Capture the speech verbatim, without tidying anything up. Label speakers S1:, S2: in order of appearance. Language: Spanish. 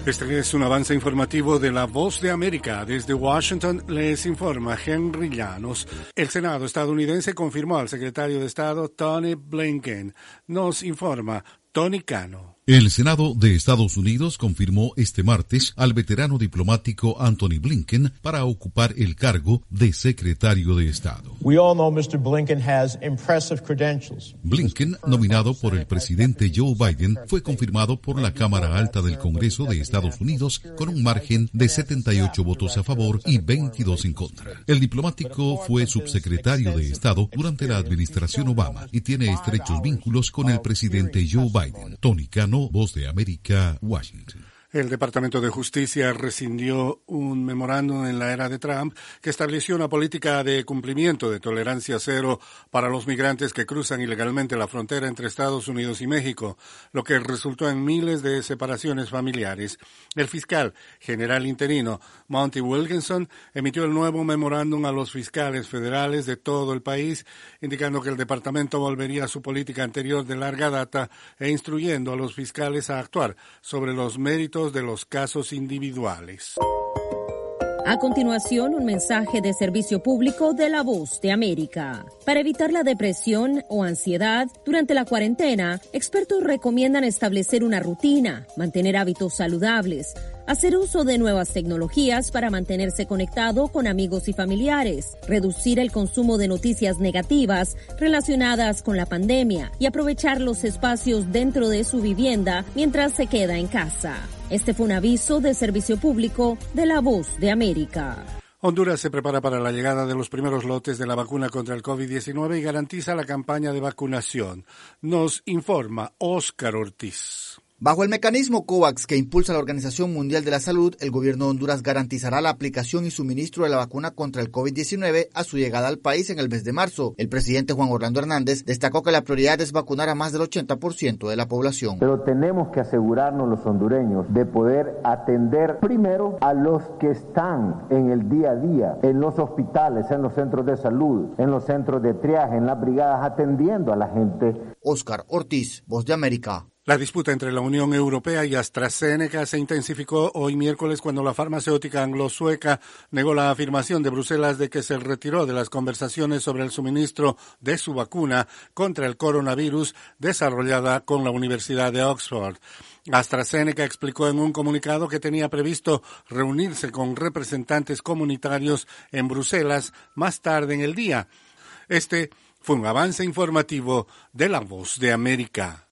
S1: Este es un avance informativo de La Voz de América. Desde Washington les informa Henry Llanos. El Senado estadounidense confirmó al secretario de Estado Tony Blinken. Nos informa Tony Cano.
S2: El Senado de Estados Unidos confirmó este martes al veterano diplomático Anthony Blinken para ocupar el cargo de secretario de Estado.
S3: We all know mister Blinken has impressive credentials.
S2: Blinken, nominado por el presidente Joe Biden, fue confirmado por la Cámara Alta del Congreso de Estados Unidos con un margen de setenta y ocho votos a favor y veintidós en contra. El diplomático fue subsecretario de Estado durante la administración Obama y tiene estrechos vínculos con el presidente Joe Biden. Tony Cano, Voz de América, Washington.
S1: El Departamento de Justicia rescindió un memorándum en la era de Trump que estableció una política de cumplimiento de tolerancia cero para los migrantes que cruzan ilegalmente la frontera entre Estados Unidos y México, lo que resultó en miles de separaciones familiares. El fiscal general interino Monty Wilkinson emitió el nuevo memorándum a los fiscales federales de todo el país, indicando que el departamento volvería a su política anterior de larga data e instruyendo a los fiscales a actuar sobre los méritos de los casos individuales.
S4: A continuación, un mensaje de servicio público de La Voz de América. Para evitar la depresión o ansiedad durante la cuarentena, expertos recomiendan establecer una rutina, mantener hábitos saludables, hacer uso de nuevas tecnologías para mantenerse conectado con amigos y familiares, reducir el consumo de noticias negativas relacionadas con la pandemia y aprovechar los espacios dentro de su vivienda mientras se queda en casa. Este fue un aviso de servicio público de La Voz de América.
S1: Honduras se prepara para la llegada de los primeros lotes de la vacuna contra el COVID diecinueve y garantiza la campaña de vacunación. Nos informa Óscar Ortiz.
S5: Bajo el mecanismo COVAX que impulsa la Organización Mundial de la Salud, el gobierno de Honduras garantizará la aplicación y suministro de la vacuna contra el COVID diecinueve a su llegada al país en el mes de marzo. El presidente Juan Orlando Hernández destacó que la prioridad es vacunar a más del ochenta por ciento de la población.
S6: Pero tenemos que asegurarnos los hondureños de poder atender primero a los que están en el día a día, en los hospitales, en los centros de salud, en los centros de triaje, en las brigadas, atendiendo a la gente.
S5: Óscar Ortiz, Voz de América.
S1: La disputa entre la Unión Europea y AstraZeneca se intensificó hoy miércoles cuando la farmacéutica anglo-sueca negó la afirmación de Bruselas de que se retiró de las conversaciones sobre el suministro de su vacuna contra el coronavirus desarrollada con la Universidad de Oxford. AstraZeneca explicó en un comunicado que tenía previsto reunirse con representantes comunitarios en Bruselas más tarde en el día. Este fue un avance informativo de La Voz de América.